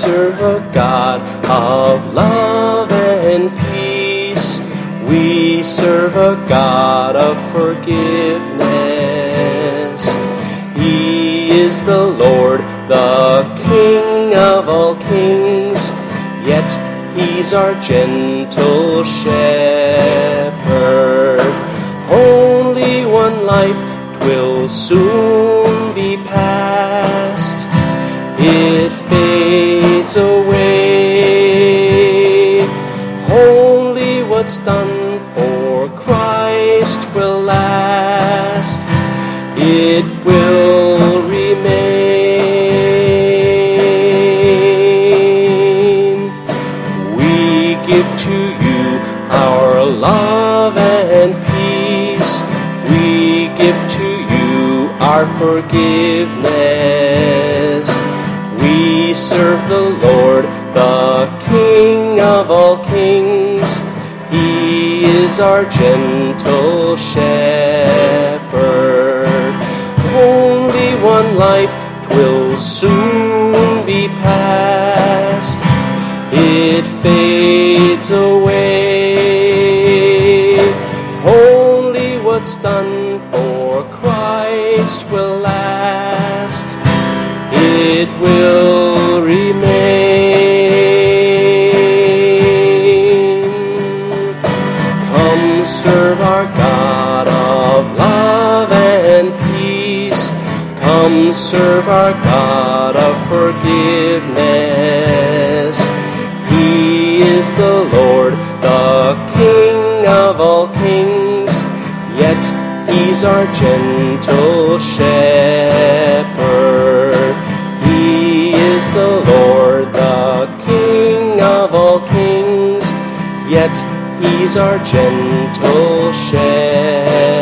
serve a God of love and peace. We serve a God of forgiveness. He is the Lord, the King of all kings, yet He's our gentle shepherd. Only one life 'twill soon be past. It fades away. Only what's done for Christ will last. It will remain. We give to you our love and peace. We give to you our forgiveness. We serve the Lord, the King of all kings. He is our gentle shepherd. Only one life 'twill soon be past. It fades away. Only what's done for Christ will last. It will remain. Come serve our God of love and peace. Come serve our God of forgiveness. He is the Lord, the King of all kings, yet He's our gentle shepherd. He is the Lord, the King of all kings, yet He's our gentle shepherd.